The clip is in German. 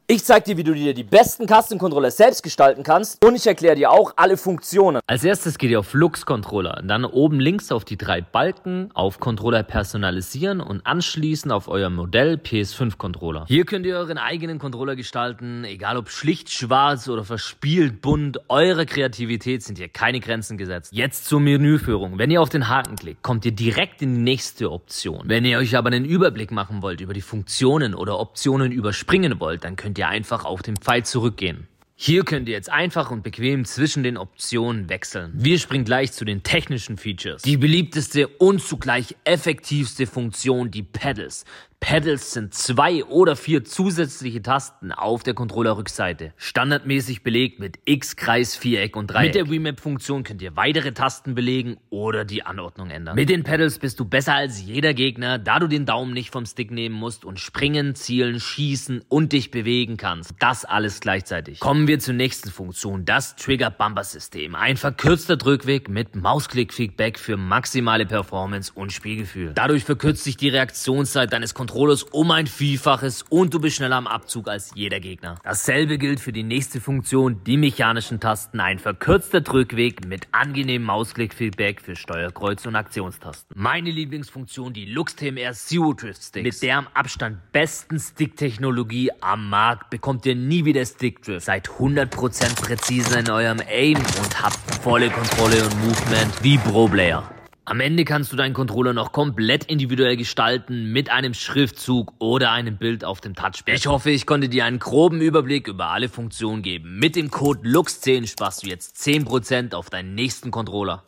Ich zeige dir, wie du dir die besten Custom-Controller selbst gestalten kannst und ich erkläre dir auch alle Funktionen. Als erstes geht ihr auf Lux-Controller, dann oben links auf die 3 Balken, auf Controller personalisieren und anschließend auf euer Modell PS5-Controller. Hier könnt ihr euren eigenen Controller gestalten, egal ob schlicht schwarz oder verspielt bunt, eurer Kreativität sind hier keine Grenzen gesetzt. Jetzt zur Menüführung. Wenn ihr auf den Haken klickt, kommt ihr direkt in die nächste Option. Wenn ihr euch aber einen Überblick machen wollt über die Funktionen oder Optionen überspringen wollt, dann könnt ihr einfach auf den Pfeil zurückgehen. Hier könnt ihr jetzt einfach und bequem zwischen den Optionen wechseln. Wir springen gleich zu den technischen Features. Die beliebteste und zugleich effektivste Funktion, die Pedals. Pedals sind 2 oder 4 zusätzliche Tasten auf der Controller-Rückseite. Standardmäßig belegt mit X, Kreis, Viereck und Dreieck. Mit der Remap-Funktion könnt ihr weitere Tasten belegen oder die Anordnung ändern. Mit den Pedals bist du besser als jeder Gegner, da du den Daumen nicht vom Stick nehmen musst und springen, zielen, schießen und dich bewegen kannst. Das alles gleichzeitig. Kommen wir zur nächsten Funktion, das Trigger-Bumper-System. Ein verkürzter Drückweg mit Mausklick-Feedback für maximale Performance und Spielgefühl. Dadurch verkürzt sich die Reaktionszeit deines Controllers um ein Vielfaches und du bist schneller am Abzug als jeder Gegner. Dasselbe gilt für die nächste Funktion, die mechanischen Tasten. Ein verkürzter Drückweg mit angenehmem Mausklick-Feedback für Steuerkreuz und Aktionstasten. Meine Lieblingsfunktion, die Lux TMR Zero Drift Sticks. Mit der am Abstand besten Stick-Technologie am Markt bekommt ihr nie wieder Stick-Drift. Seid 100% präzise in eurem Aim und habt volle Kontrolle und Movement wie Pro-Player. Am Ende kannst du deinen Controller noch komplett individuell gestalten mit einem Schriftzug oder einem Bild auf dem Touchpad. Ich hoffe, ich konnte dir einen groben Überblick über alle Funktionen geben. Mit dem Code LUX10 sparst du jetzt 10% auf deinen nächsten Controller.